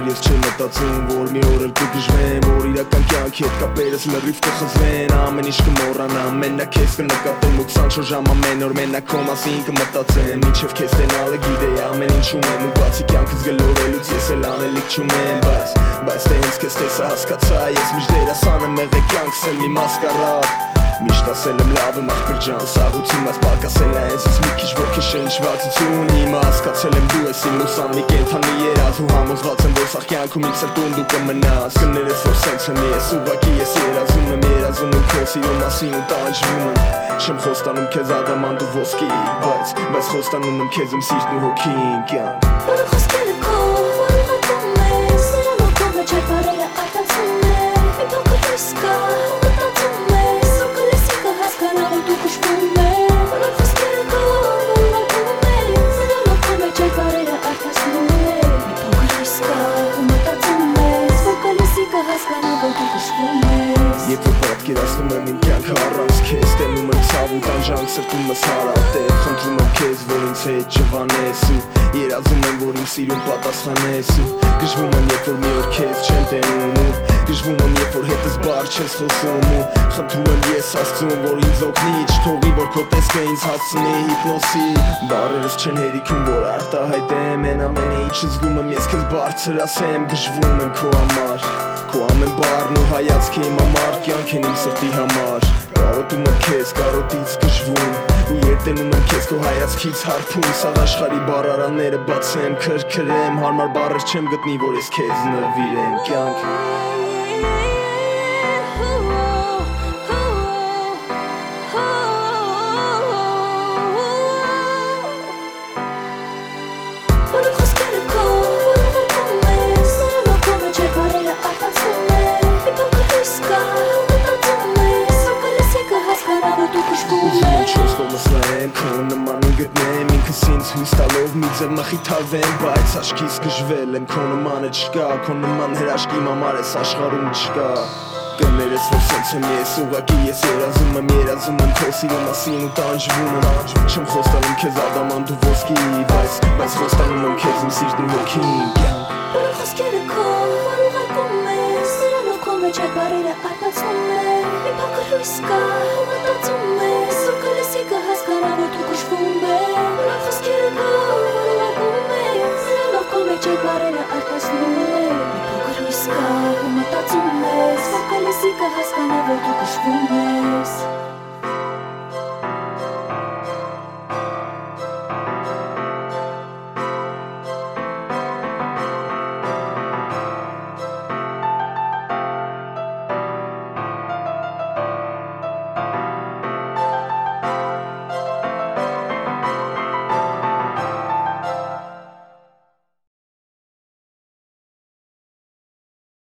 ես չեմ մտածում, որ մի օր էլ կգժվեմ, որ իրական կյանքի հետ կապերս լրիվ կխզվեն, ամեն ինչ կմոռանամ, մենակ քեզ կնկատեմ ու 24 ժամ ամեն օր մենակ քո մասին կմտածեմ, ինչև քեզ տենալը գիտեի ամեն ինչ ունեմ ու բացի կյանքս գլորելուց ես էլ անելիք չունեմ, բայց դե հենց քեզ տեսա հասկացա, ես միշտ դերասան եմ եղել կյանքս էլ մի մասկարադ Միշտ ասել եմ լավ եմ աղբեր ջան, սաղություն այս պարկասել է հենց ես մի քիչ որ քեզ շնչվածություն Հիմա հասկացել եմ դու ես իմ ուսան մի կենթանի երազ ու համոզված եմ որ սաղ կյանքում իմ սրտում դու կմնաս Կներես որ սենց եմ ես ուղղակի ես երազում եմ քո սիրո մասին ու տանջվում եմ Չեմ խոստանում քեզ ադամանդ ու ոսկի, բայց խոստանում եմ քեզ իմ սիրտն ու հոգին կյանք Որը խոսքերը քո, որ ուղղակում ես, սրանով քո մեջ է բարերը արտացում է Մի փոքր հույս կա, մտածում ես, ու կլեսիկը հասկանա, որ դու կշվում ես Որը խոսքերը քո, որ ուղղակում ես, սրանով քո մեջ է բարերը արտացում է Մի փոքր հույս կա, մտածում ես, որ կլեսիկը հասկանա, որ դու կշվում ես Երբ որ պատկերացնում եմ իմ կյանքը առանց քեզ Տենում եմ ցավ ու տանջանք սրտումս հարատև Խնդրում եմ քեզ, որ ինձ հետ ջվանես ու Երազում եմ, որ իմ սիրուն պատասխանես ու Գժվում եմ, երբ որ մի օր քեզ չեմ տենում ու Գժվում եմ, երբ որ հետս բար չես խոսում ու Խնդրում եմ ես Աստծուն, որ ինձ օգնի Չթողի, որ քո տեսքը ինձ հասցնի հիպնոսի Բառերս չեն հերիքում, որ արտահայտեմ Են ամենը ինչ զգում եմ, ես քեզ բարձր ասեմ Գժվում եմ քո համար Քո ամեն բառն ու հայացքը իմ համար Կյանք են իմ սրտի համար Կարոտում եմ քեզ, կարոտից գժվում Ու երտենում եմ քեզ քո հայացքից հարբում Սաղ աշխարի բառարանները բացեմ, քրքրեմ Հարմար բառեր չեմ գտնի, որ ես քեզ նվիրեմ Կյանք Որը խոսքերը քո, որ ուղղակում ես, սրանով քո մեջ է բարերը արտացում է Մի փոքր հույս կա, մտածում ես, ու կլեսիկը հասկանա, որ դու կշվում ես Ուզում եմ չորս կողմս նայեմ, քո նման գտնեմ Ինքս ինձ հույս տալով մի ձև մխիթարվեմ Բայց աչքիս գժվել եմ, քո նմանը չկա Քո նման հրաշք իմ համար ես աշխարհում չկա Կներես որ սենց եմ ես, ուղղակի ես երազում եմ քո սիրո մասին ու տանջվում եմ Չեմ խոստանում քեզ ադամանդ ու ոսկի, բայց խոստանում եմ քեզ իմ սիրտն ու հոգին կյանք Որը խոսքերը քո, որ ուղղակում ես, սրանով քո մեջ է բարերը արտացում է Մի փոքր հույս կա, մտածում ես, ու կլեսիկը հասկանա, որ դու կշվում ես Որը խոսքերը քո, որ ուղղակում ես, սրանով քո մեջ է բարերը արտացնում է Մի փոքր հույս կա, մտածում ես, ու կլեսիկը հասկանա, որ դու կշվում ես